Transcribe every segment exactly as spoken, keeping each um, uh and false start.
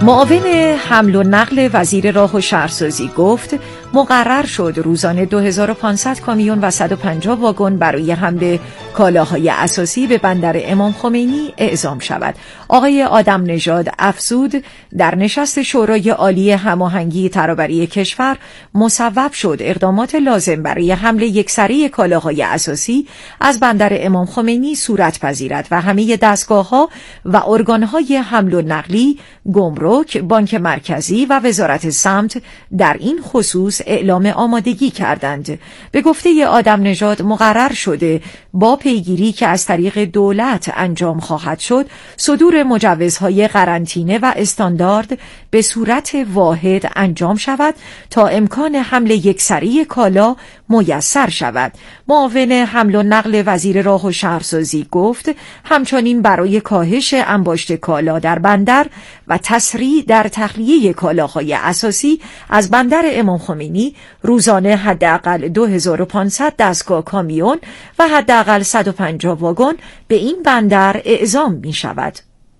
معاون حمل و نقل وزیر راه و شهرسازی گفت مقرر شد روزانه دو هزار و پانصد کامیون و صد و پنجاه واگن برای حمل کالاهای اساسی به بندر امام خمینی اعزام شود. آقای آدم نژاد افزود در نشست شورای عالی هماهنگی ترابری کشور مصوب شد اقدامات لازم برای حمل یکسره کالاهای اساسی از بندر امام خمینی صورت پذیرد و همه دستگاه‌ها و ارگان‌های حمل و نقلی، گمرک، بانک مرکزی و وزارت سمت در این خصوص اعلام آمادگی کردند. به گفته آدم نژاد مقرر شده با پیگیری که از طریق دولت انجام خواهد شد صدور مجوزهای قرنطینه و استاندارد به صورت واحد انجام شود تا امکان حمل یکسره کالا میسر شود. معاون حمل و نقل وزیر راه و شهرسازی گفت همچنین برای کاهش انباشت کالا در بندر و تسریع در تخلیه کالاهای اساسی از بندر امام خمینی روزانه حداقل دو هزار و پانصد دستگاه کامیون و حداقل صد و پنجاه واگن به این بندر اعزام می شود.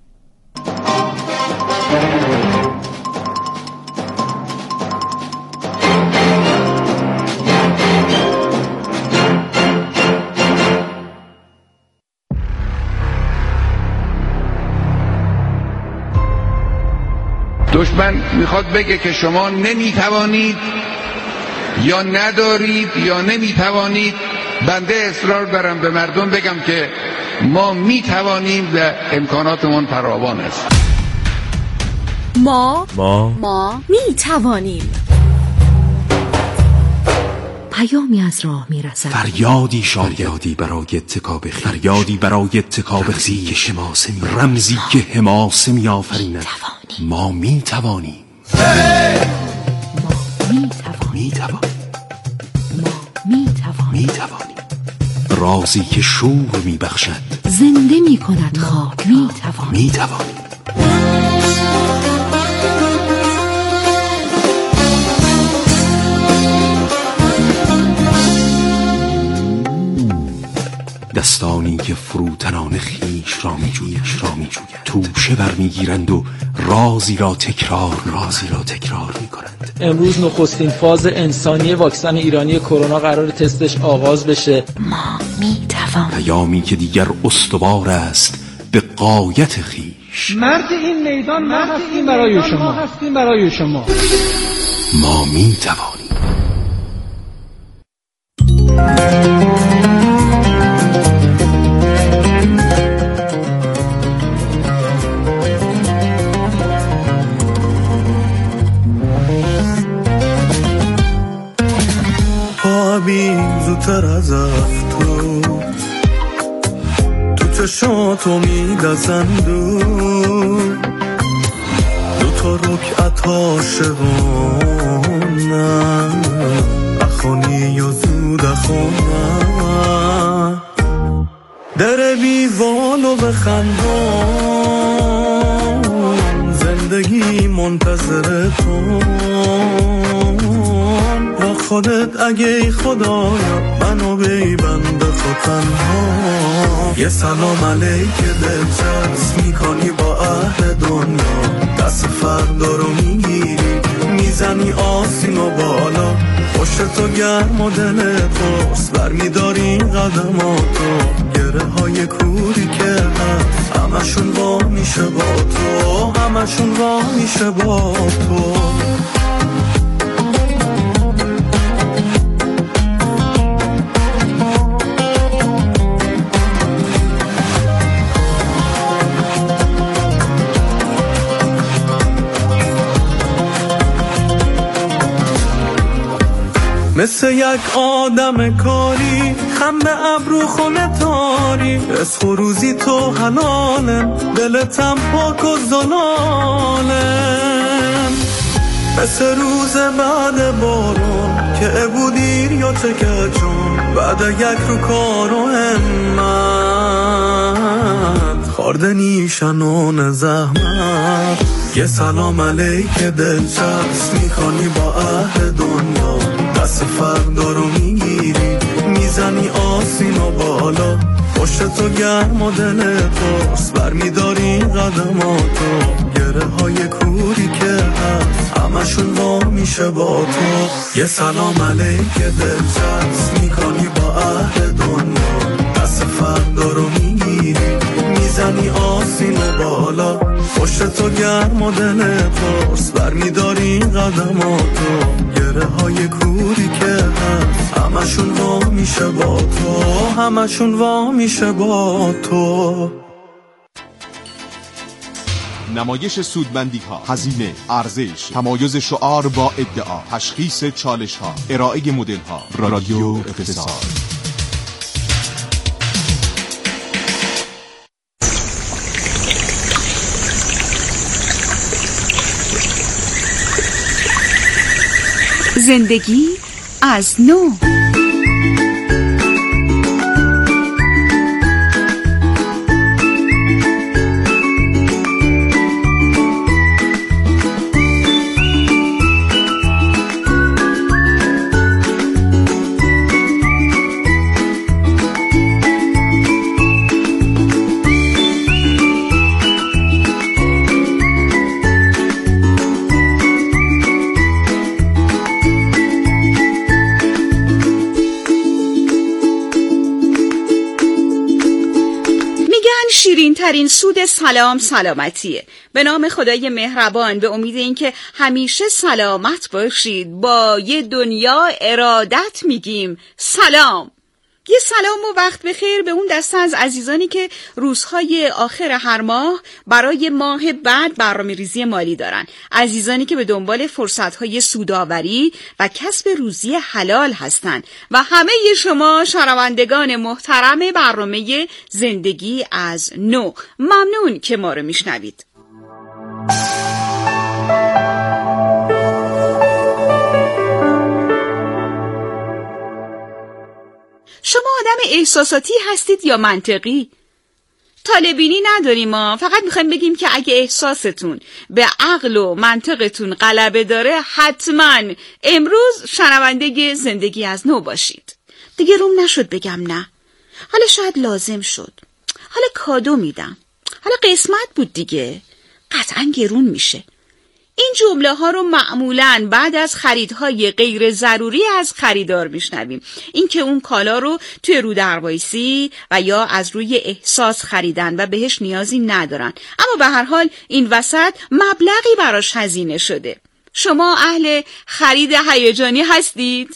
دشمن میخواد بگه که شما نمیتوانید یا ندارید یا نمیتوانید. بنده اصرار دارم به مردم بگم که ما میتوانیم و امکاناتمون فراوان است. ما ما ما میتوانیم. پیامی از راه میرسد، فریادی شاید برای اتکاب خیش، فریادی برای اتکاب خیش که شماسه می رمزی که حماسه می آفریند. ما می توانیم. ما می توانیم. می توانیم. ما می توانیم. می توانیم. رازی که شور می بخشد، زنده می کند خاک. می توانیم. می توانیم. دستانی که فروتنان خیش را می جویش را می جوید، توشه برمیگیرند و رازی را تکرار رازی را تکرار می کنند. امروز نخستین فاز انسانی واکسن ایرانی کرونا قرار تستش آغاز بشه. ما می توانیم. پیامی که دیگر استوار است به غایت خیش. مرد این میدان ما هستیم برای شما، هستیم برای شما. ما می توانیم. زودتر از افتو تو چشاتو میدزندو دو تا رکعت عاشقانم اخونی و زود اخونم در بیوالو بخندم زندگی منتظر تو خودت اگه خدایا منو بیبند خود تنها. یه سلام علیک دلچسب میکنی با اهل دنیا، دست فردا رو میگیری میزنی آسین و بالا، پشت تو گرم و دل توست برمیداری قدماتو، گره های کوری که هست همشون وا میشه با تو، همشون وا میشه با تو. مثل یک آدم کاری خم به ابرو خونه تاری، رزق و روزی تو حلالم دلتم پاک و زلالم. مثل روز بعد بارون که بودیر یا چکه جون بعد یک رو کار و همت خارده نیشنون زحمت. یه سلام علیک دلچسب میکنی با اهل دنیا، دست فردا رو میگیری میزنی آسین و بالا، پشت تو گرم و دل توست برمیداری قدماتو، گره های کوری همشون وا میشه با تو. یه سلام علیک دلچسب میکنی با اهل دنیا، دست فردا رو میگیری میزنی آسین و بالا، پشت تو گرم و دل پرس برمیداری قدماتو، گره های کوری که هست همشون وا میشه با تو، همشون وا میشه با تو. نمایش سودمندی ها، هزینه، ارزش، تمایز شعار با ادعا، تشخیص چالش ها، ارائه مدل ها. رادیو اقتصاد. زندگی از نو. شیرین ترین سود سلام سلامتیه. به نام خدای مهربان، به امید اینکه همیشه سلامت باشید، با یه دنیا ارادت میگیم سلام. یه سلام و وقت بخیر به اون دسته از عزیزانی که روزهای آخر هر ماه برای ماه بعد برنامه‌ریزی مالی دارن، عزیزانی که به دنبال فرصتهای سودآوری و کسب روزی حلال هستن و همه شما شنوندگان محترم برنامه زندگی از نو، ممنون که ما رو میشنوید. شما آدم احساساتی هستید یا منطقی؟ طالبینی نداریم ما، فقط میخوایم بگیم که اگه احساستون به عقل و منطقتون غلبه داره، حتما امروز شنونده زندگی از نو باشید. دیگه روم نشد بگم نه، حالا شاید لازم شد، حالا کادو میدم، حالا قسمت بود دیگه، قطعا گرون میشه. این جمله ها رو معمولاً بعد از خریدهای غیر ضروری از خریدار میشنویم. این که اون کالا رو توی رو دروایسی و یا از روی احساس خریدن و بهش نیازی ندارن، اما به هر حال این وسط مبلغی براش هزینه شده. شما اهل خرید هیجانی هستید؟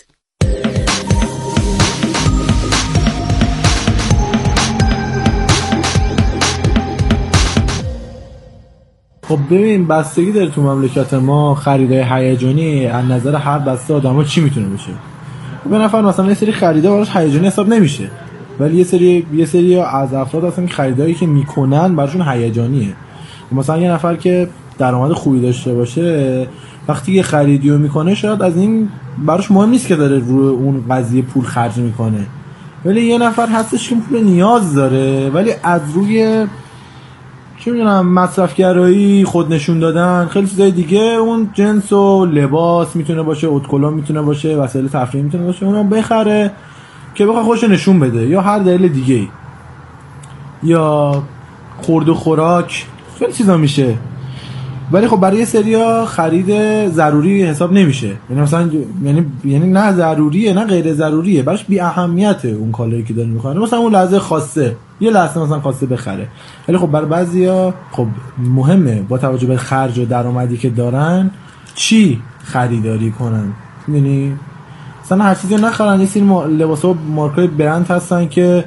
خب ببین، بستگی داره تو مملکت ما خریدای هیجانی از نظر هر بسته آدم‌ها چی میتونه بشه. به نفر مثلا یه سری خریدا براش هیجانی حساب نمیشه، ولی یه سری یه سری از افراد هستن که خریدایی که میکنن براشون هیجانیه. مثلا یه نفر که درآمد خوبی داشته باشه وقتی یه خریدیو میکنه شاید از این براش مهم نیست که داره روی اون قضیه پول خرج میکنه، ولی یه نفر هستش که پول نیاز داره ولی از روی چه میدونم مصرفگرایی، خود نشون دادن، خیلی چیزای دیگه، اون جنس و لباس میتونه باشه، اتکلون میتونه باشه، وسایل تفریحی میتونه باشه، اونو بخره که بخواد خودش نشون بده، یا هر دلیل دیگه، یا خورد و خوراک، خیلی چیزا میشه. ولی خب برای سریا خرید ضروری حساب نمیشه، یعنی مثلا یعنی یعنی نه ضروریه نه غیر ضروریه، براش بی اهمیته اون کالایی که داره میخواد، مثلا اون لحظه خاصه یه لحظه مثلا خواسته بخره. ولی خب برای بعضیا خب مهمه با توجه به خرج و درآمدی که دارن چی خریداری کنن، یعنی مثلا هر چیزی نخرن. یه سری لباسا و مارکای برند هستن که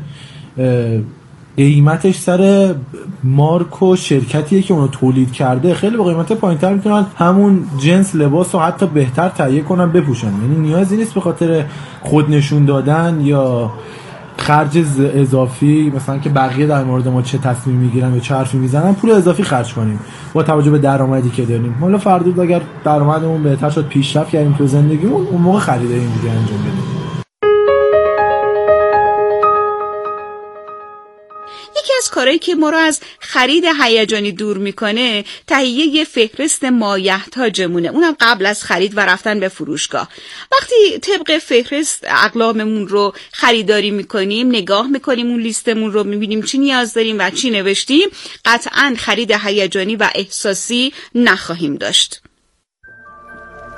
قیمتش سر مارک و شرکتیه که اونو تولید کرده خیلی با قیمت پایین‌تر میتونن همون جنس لباس رو حتی بهتر تهیه کنن بپوشن، یعنی نیازی نیست به خاطر خود نشون دادن یا خرج اضافی مثلا که بقیه در مورد ما چه تصمیم میگیرن یا چه حرفی میزنن پول اضافی خرج کنیم با توجه به درآمدی که داریم. حالا فردا اگر درآمدمون بهتر شد، پیشرفت کردیم تو زندگیمون، اون موقع خرید این دیگه انجام بدیم. یکی از کارهایی که ما رو از خرید هیجانی دور میکنه تهیه فهرست مایحتاجمونه، اونم قبل از خرید و رفتن به فروشگاه. وقتی طبق فهرست اقلاممون رو خریداری میکنیم، نگاه میکنیم اون لیستمون رو، میبینیم چی نیاز داریم و چی نوشتیم، قطعاً خرید هیجانی و احساسی نخواهیم داشت.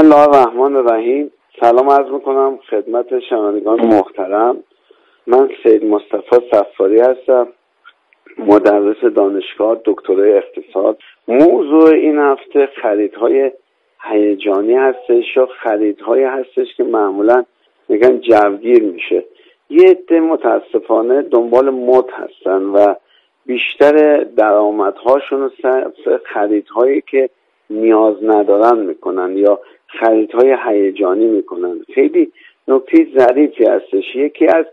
الله الرحمن الرحیم. سلام عرض میکنم خدمت شنوندگان محترم. من سید مصطفی صفاری هستم، مدرس دانشگاه، دکترای اقتصاد. موضوع این هفته خریدهای هیجانی هستش یا خریدهای هستش که معمولا میگن جوگیر میشه. یه عده متاسفانه دنبال مد هستن و بیشتر درآمدهاشون رو خریدهایی که نیاز ندارن میکنن یا خریدهای هیجانی میکنن. خیلی نکته ظریفی هستش. یکی از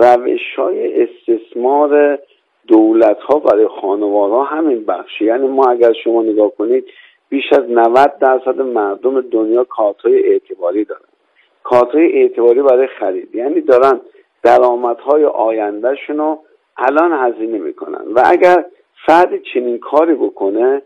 روش‌های استثمار دولت‌ها برای خانوارها همین بخشی. یعنی ما اگر شما نگاه کنید بیش از نود درصد مردم دنیا کارت‌های اعتباری دارن. کارت‌های اعتباری برای خرید، یعنی دارن درآمدهای آیندهشون رو الان هزینه میکنن و اگر فرد چنین کاری بکنه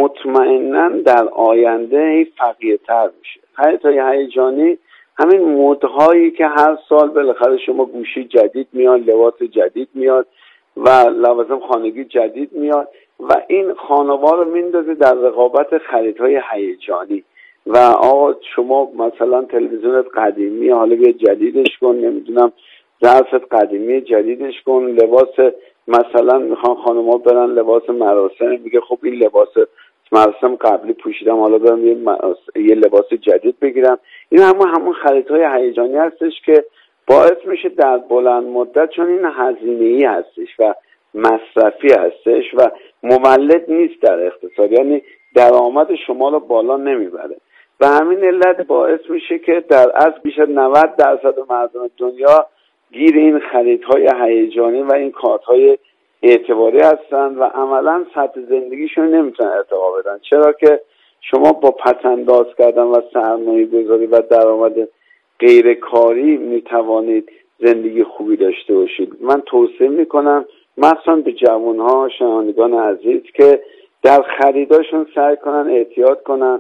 مطمئناً در آینده فقیرتر میشه. خریدهای هیجانی همین مدهایی که هر سال بالاخره شما گوشی جدید میاد، لباس جدید میاد و لوازم خانگی جدید میاد و این خانوار رو میندازه در رقابت خریدهای هیجانی. و آقا شما مثلا تلویزیونت قدیمی، حالا بیا جدیدش کن، نمیدونم ظرفت قدیمی جدیدش کن، لباس مثلا میخوان خانوما برن لباس مراسم، میگه خب این لباس مراسم قبلی پوشیدم حالا برم یه, یه لباس جدید بگیرم. این همون همون خریدهای هیجانی هستش که باعث میشه در بلند مدت، چون این هزینه‌ای هستش و مصرفی هستش و مولد نیست در اقتصاد، یعنی درآمد شما رو بالا نمیبره و همین علت باعث میشه که در اصل بیش از نود درصد مردم دنیا گیر این خریدهای هیجانی و این کارتهای اعتباری هستن و عملا سطح زندگیشون نمیتونن ارتقا بدن. چرا که شما با پس‌انداز کردن و سرمایه گذاری و درآمد غیر کاری میتوانید زندگی خوبی داشته باشید. من توصیه میکنم مخصوصا به جوانها، شنوندگان عزیز، که در خریداشون سعی کنن احتیاط کنن.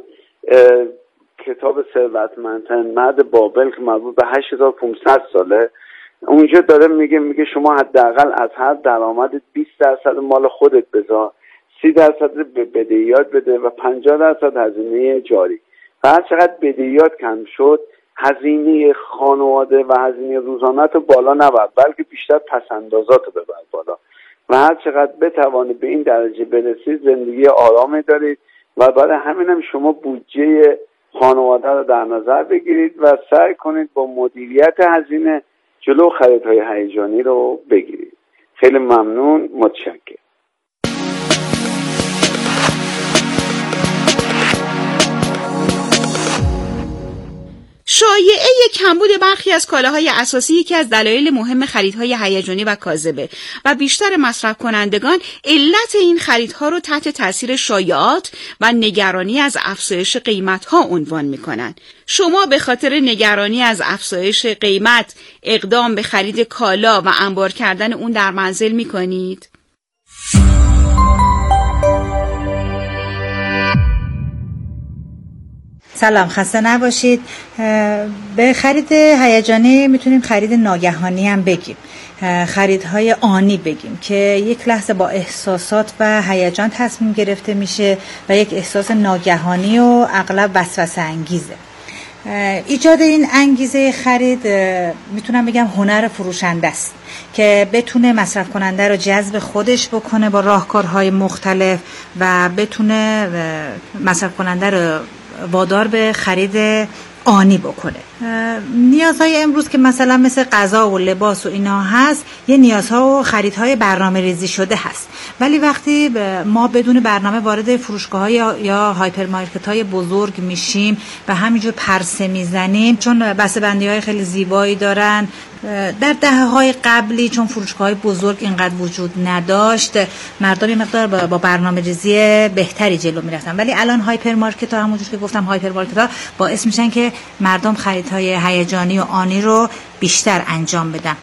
کتاب ثروتمندترین مرد بابل که مربوط به هشت هزار و پانصد ساله، اونجا داره میگه میگه شما حداقل از هر درآمد بیست درصد مال خودت بذار، سی درصد به بدهیات بده و پنجاه درصد هزینه جاری. و هر چقدر بدهیات کم شد هزینه خانواده و هزینه روزانه تو بالا نبر، بلکه بیشتر پس‌اندازات رو ببر بالا. و هر چقدر بتوانی به این درجه برسید زندگی آرامی دارید و برای همین هم شما بودجه خانواده رو در نظر بگیرید و سعی کنید با مدیریت هزینه جلو خریدهای هیجانی رو بگیرید. خیلی ممنون، متشکرم. شایعه کمبود برخی از کالاهای اساسی یکی از دلایل مهم خریدهای هیجانی و کاذبه و بیشتر مصرف کنندگان علت این خریدها رو تحت تاثیر شایعات و نگرانی از افزایش قیمتها عنوان می‌کنند. شما به خاطر نگرانی از افزایش قیمت اقدام به خرید کالا و انبار کردن اون در منزل می‌کنید؟ سلام، خسته نباشید. به خرید هیجانی میتونیم خرید ناگهانی هم بگیم، خریدهای آنی بگیم که یک لحظه با احساسات و هیجان تصمیم گرفته میشه و یک احساس ناگهانی و اغلب وسوسه انگیزه. ایجاد این انگیزه خرید میتونم بگم هنر فروشنده است که بتونه مصرف کننده رو جذب خودش بکنه با راهکارهای مختلف و بتونه مصرف کننده رو وادار به خرید آنی بکنه. نیازهای امروز که مثلا مثل غذا و لباس و اینا هست، یه نیازها و خریدهای برنامه ریزی شده هست، ولی وقتی ما بدون برنامه وارد فروشگاه‌های یا هایپرمارکت‌های بزرگ میشیم و همینجور پرسه میزنیم، چون بسته‌بندی‌های خیلی زیبایی دارن، در دهه‌های قبلی چون فروشگاه‌های بزرگ اینقدر وجود نداشت مردم یه مقدار با برنامه ریزی بهتری جلو میرفتن، ولی الان هایپرمارکت‌ها همونجور که گفتم هایپرمارکت‌ها باعث میشن که مردم خریدهای هیجانی و آنی رو بیشتر انجام بدن.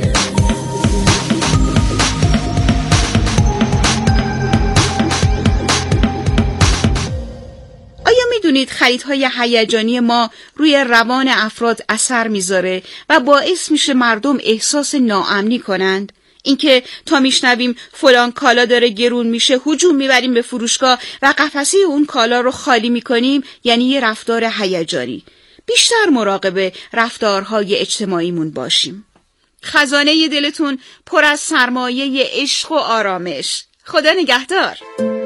میدونید خریدهای هیجانی ما روی روان افراد اثر میذاره و باعث میشه مردم احساس ناامنی کنند؟ اینکه تا میشنویم فلان کالا داره گرون میشه هجوم میبریم به فروشگاه و قفسه اون کالا رو خالی میکنیم، یعنی یه رفتار هیجانی. بیشتر مراقب رفتارهای اجتماعیمون باشیم. خزانه دلتون پر از سرمایه عشق و آرامش. خدا نگهدار.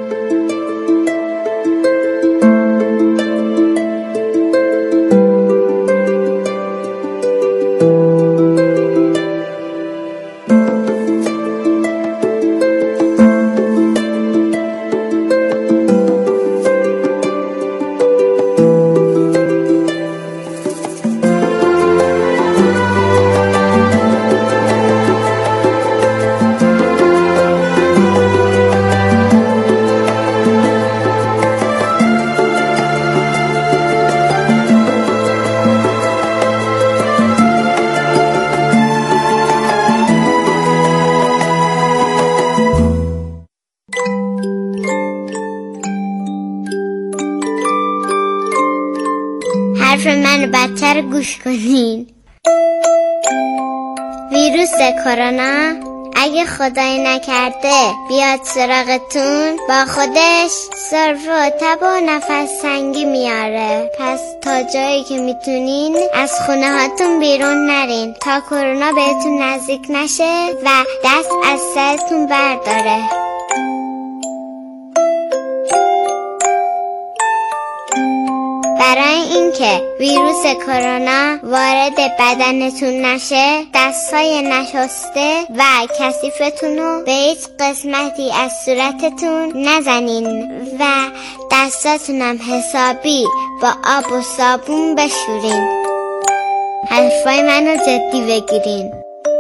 حرف من بدتر گوش کنین. ویروس کرونا اگه خدای نکرده بیاد سراغتون، با خودش سرفه و تب و نفس تنگی میاره. پس تا جایی که میتونین از خونه هاتون بیرون نرین تا کرونا بهتون نزدیک نشه و دست از سرتون برداره. برای اینکه ویروس کرونا وارد بدنتون نشه، دستای نشسته و کثیفتون رو به هیچ قسمتی از صورتتون نزنین و دستاتون هم حسابی با آب و صابون بشورین. حرفای منو جدی بگیرین.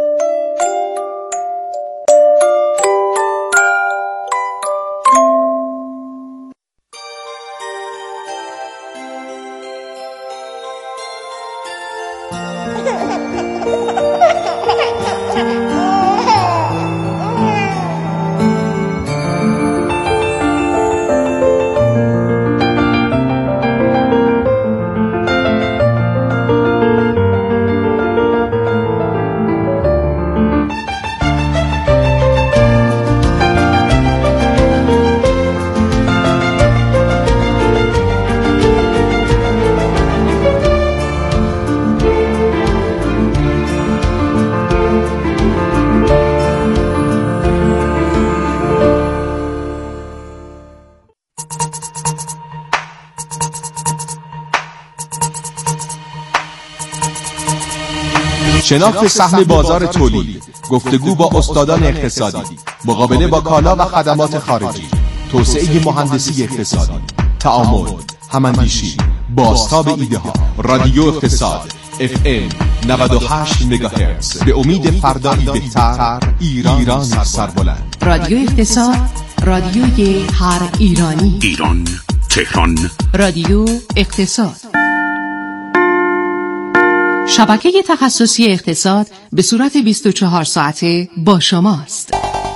شناخت سهم بازار تولید، گفتگو با استادان اقتصادی، مقابله با کالا و خدمات خارجی، توسعه مهندسی اقتصادی، تعامل، هماندیشی، بازتاب ایده ها. رادیو اقتصاد اف ام نود و هشت مگاهرتز، به امید فردایی بهتر، ایران سربلند. رادیو اقتصاد، رادیوی هر ایرانی. ایران، تهران. رادیو اقتصاد، شبکه تخصصی اقتصاد به صورت بیست و چهار ساعته با شماست.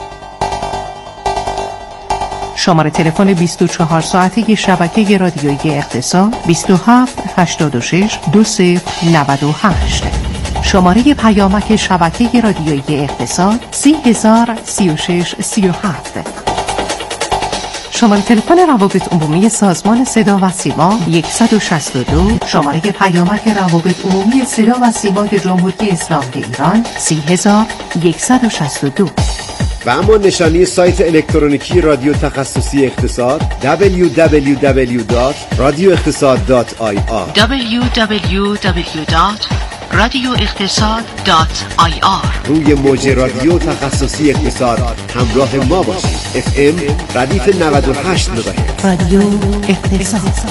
شماره تلفن بیست و چهار ساعته شبکه رادیویی اقتصاد بیست و هفت هشتاد و شش دو صفر نود و هشت. شماره پیامک شبکه رادیویی اقتصاد سی هزار سی و شش سی و هفت. شماره تلفن روابط عمومی سازمان صدا و سیما صد و شصت و دو. شماره پیامک روابط عمومی صدا و سیمای جمهوری اسلامی ایران سی هزار صد و شصت و دو. و اما نشانی سایت الکترونیکی رادیو تخصصی اقتصاد دبلیو دبلیو دبلیو دات رادیو اقتصاد دات آی آر دبلیو دبلیو دبلیو دات رادیو اقتصاد دات آی آر. روی موج رادیو تخصصی اقتصاد همراه ما باشید. اف ام ردیف نود و هشت مگاهرتز. رادیو اقتصاد.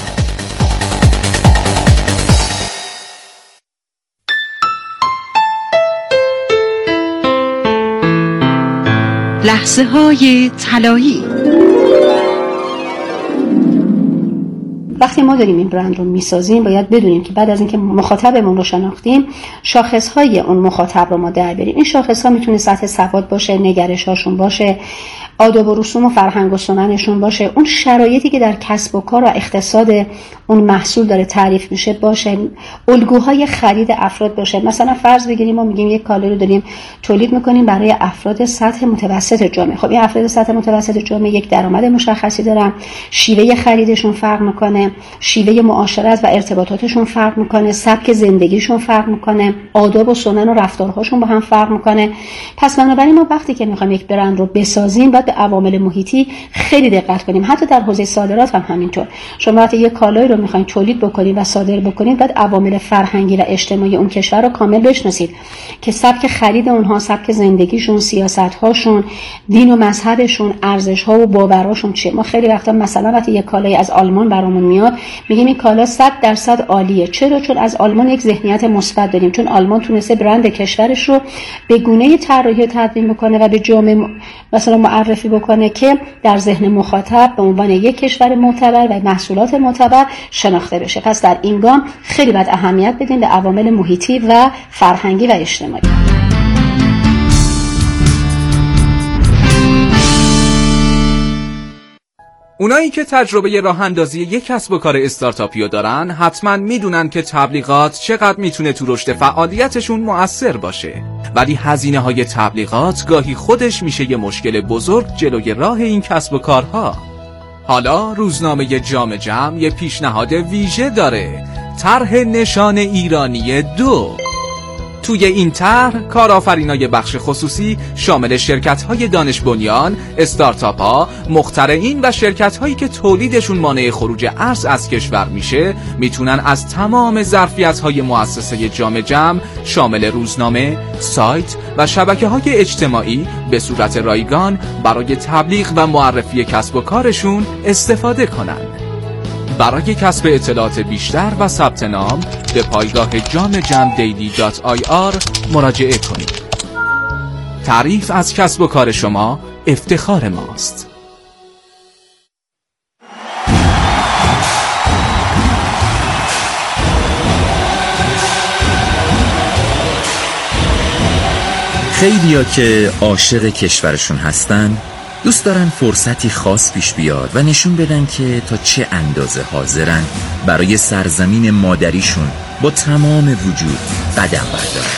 لحظه های طلایی. وقتی ما داریم این برند رو میسازیم باید بدونیم که بعد از اینکه مخاطبمون رو شناختیم شاخصهای اون مخاطب رو ما در بیاریم. این شاخصها میتونه سطح سواد باشه، نگرش‌هاشون باشه، آداب و رسوم و فرهنگ و سننشون باشه، اون شرایطی که در کسب و کار و اقتصاد اون محصول داره تعریف میشه باشه، الگوهای خرید افراد باشه. مثلا فرض بگیریم ما میگیم یک کالای رو داریم تولید میکنیم برای افراد سطح متوسط جامعه. خب این افراد سطح متوسط جامعه یک درآمد مشخصی دارن، شیوه خریدشون فرق میکنه، شیوه معاشرت و ارتباطاتشون فرق میکنه، سبک زندگیشون فرق میکنه، آداب و سنن و رفتارهاشون با هم فرق میکنه. پس بنابراین ما وقتی که میخوایم یک برند رو بسازیم باید به عوامل محیطی خیلی دقت کنیم. حتی در حوزه صادرات هم همینطور. شما وقتی یک کالایی رو میخواین تولید بکنید و صادر بکنید باید عوامل فرهنگی و اجتماعی اون کشور رو کامل بشناسید که سبک خرید اونها، سبک زندگیشون، سیاست‌هاشون، دین و مذهبشون، ارزش‌ها و باوراشون چیه. ما خیلی وقتا مثلا وقتی یک کالای از آلمان برامون میاد میگیم این کالا صد درصد عالیه. چرا؟ چون از آلمان یک ذهنیت مثبت داریم، چون آلمان تونسته برند کشورش رو به گونه‌ای طراحی و تدوین بکنه و به جامعه مثلا معرفی بکنه که در ذهن مخاطب به عنوان یک کشور معتبر و محصولات معتبر شناخته بشه. پس در این گام خیلی باید اهمیت بدیم به عوامل محیطی و فرهنگی و اجتماعی. اونایی که تجربه راه اندازی یک کسب و کار استارتاپی دارن حتما میدونن که تبلیغات چقدر میتونه تو رشد فعالیتشون مؤثر باشه، ولی هزینه های تبلیغات گاهی خودش میشه یه مشکل بزرگ جلوی راه این کسب و کارها. حالا روزنامه جام جم یه پیشنهاد ویژه داره، طرح نشان ایرانی دو. توی این طرح کارآفرینای بخش خصوصی شامل شرکت‌های دانش بنیان، استارتاپ‌ها، مخترعین و شرکت‌هایی که تولیدشون مانع خروج ارز از کشور میشه میتونن از تمام ظرفیت‌های مؤسسه جام جم شامل روزنامه، سایت و شبکه‌های اجتماعی به صورت رایگان برای تبلیغ و معرفی کسب و کارشون استفاده کنن. برای کسب اطلاعات بیشتر و ثبت نام به پایگاه جام جم دیلی دات آی آر مراجعه کنید. تعریف از کسب و کار شما افتخار ماست. خیلیا که عاشق کشورشون هستن دوست دارن فرصتی خاص پیش بیاد و نشون بدن که تا چه اندازه حاضرن برای سرزمین مادریشون با تمام وجود قدم بردارن.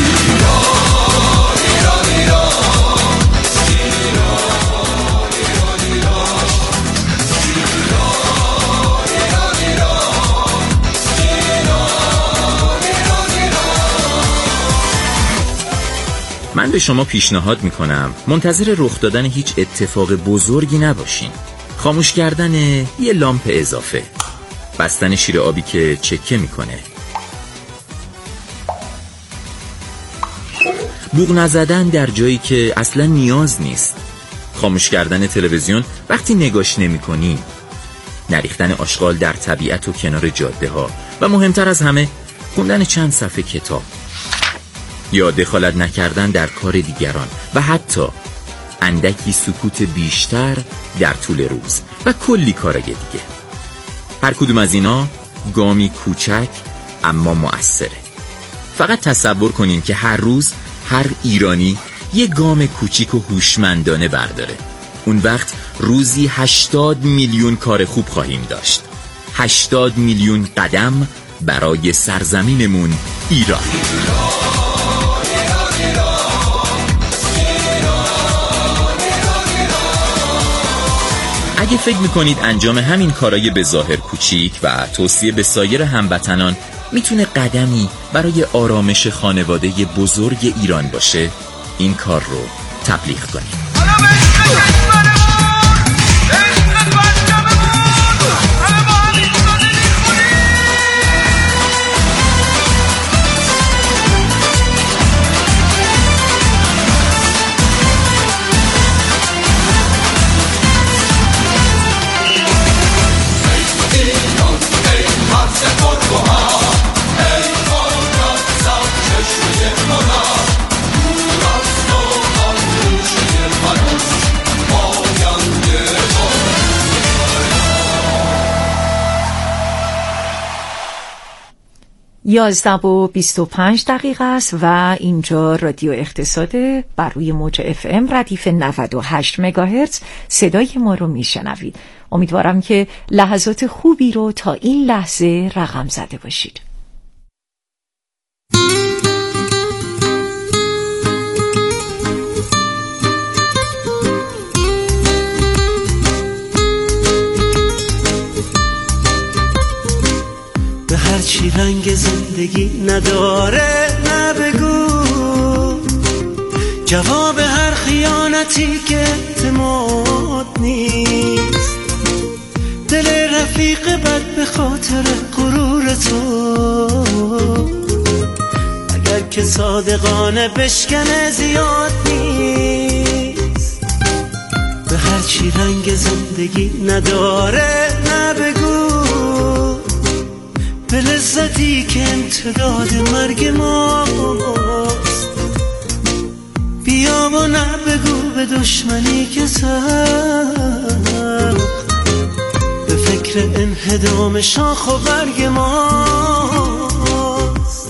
من به شما پیشنهاد میکنم منتظر رخ دادن هیچ اتفاق بزرگی نباشین. خاموش کردن یه لامپ اضافه، بستن شیر آبی که چکه میکنه، بوق نزدن در جایی که اصلا نیاز نیست، خاموش کردن تلویزیون وقتی نگاش نمیکنی، نریختن آشغال در طبیعت و کنار جاده ها و مهمتر از همه خوندن چند صفحه کتاب، یا دخالت نکردن در کار دیگران و حتی اندکی سکوت بیشتر در طول روز و کلی کارای دیگه. هر کدوم از اینا گامی کوچک اما مؤثره. فقط تصور کنین که هر روز هر ایرانی یه گام کوچیک و هوشمندانه برداره. اون وقت روزی هشتاد میلیون کار خوب خواهیم داشت. هشتاد میلیون قدم برای سرزمینمون ایران. اگه فکر میکنید انجام همین کارای به ظاهر کوچیک و توصیه به سایر هموطنان میتونه قدمی برای آرامش خانواده بزرگ ایران باشه، این کار رو تبلیغ کنید. ما یازده و بیست و پنج دقیقه است و اینجا رادیو اقتصاده بر روی موج اف ام ردیف نود و هشت مگاهرتز صدای ما رو میشنوید. امیدوارم که لحظات خوبی رو تا این لحظه رقم زده باشید. به هرچی رنگ زندگی نداره نبگو، جواب هر خیانتی که اعتماد نیست، دل رفیق بد به خاطر غرور تو، اگر که صادقانه بشکنه زیاد نیست. به هرچی رنگ زندگی نداره نبگو، به لذتی که امتداد مرگ ماست، بیا و نبگو به دشمنی که سخت به فکر انهدام شاخ و برگ ماست.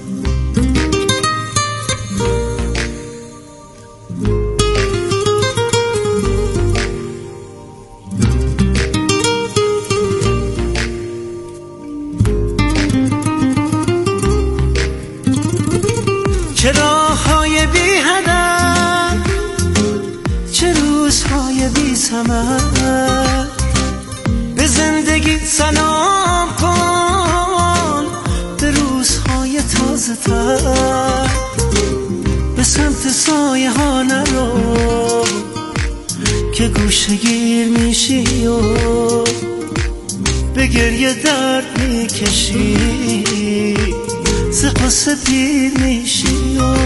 چه راه‌های بی هدف، چه روزهای بی ثمر، به زندگی سلام کن، به روزهای تازه تر، به سمت سایه ها نرو که گوشه گیر میشی و به گریه درد میکشی، ز قصه پیر میشی و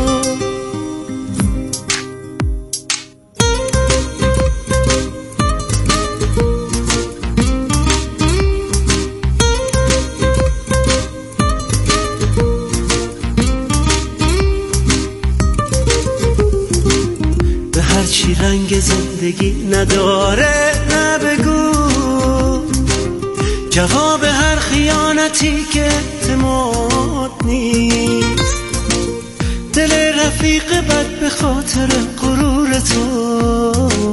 به هرچی رنگ زندگی نداره نبگو، جواب هر خیانتی که اعتماد نیست، دل رفیق بد به خاطر غرور تو،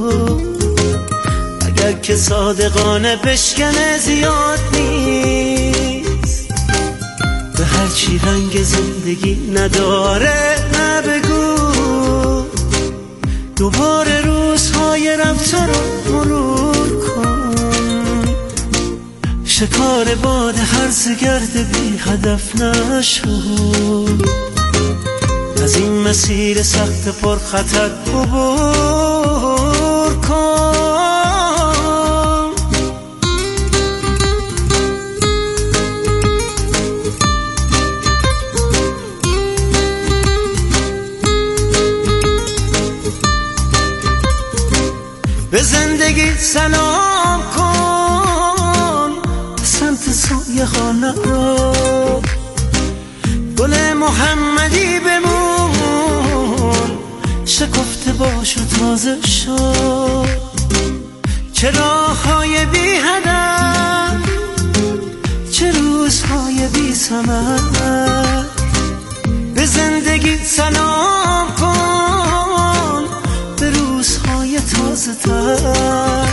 اگر که صادقانه بشکنه زیاد نیست. به هرچی رنگ زندگی نداره نبگو، دوباره روزهای رفته رو مرور کن، شکار باد هرز گرد بی هدف نشو، از این مسیر سخت پر خطر عبور کن. به زندگی سلام کن، سمت سایه ها نرو، گل محمدی بمون، شکفته باش و تازه شو. چه راههای بی هدف، چه روزهای بی ثمر، به زندگی سلام کن، به روزهای تازه تر.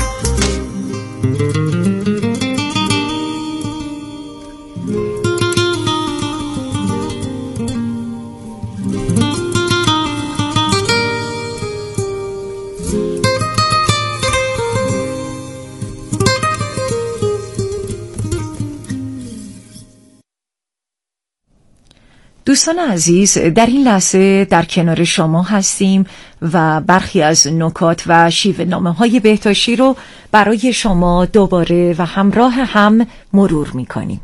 دوستان عزیز، در این لحظه در کنار شما هستیم و برخی از نکات و شیوه نامه های بهداشتی رو برای شما دوباره و همراه هم مرور می کنیم.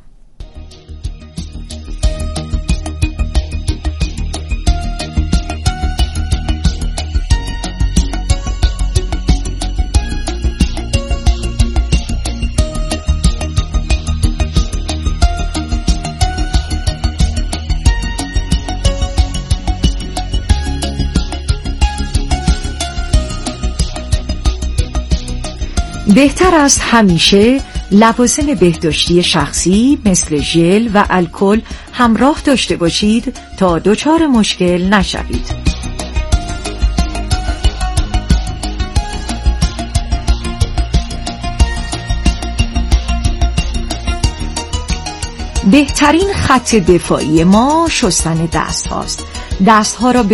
بهتر است همیشه لوازم بهداشتی شخصی مثل ژل و الکل همراه داشته باشید تا دچار مشکل نشوید. بهترین خط دفاعی ما شستن دست هاست. دست ها را به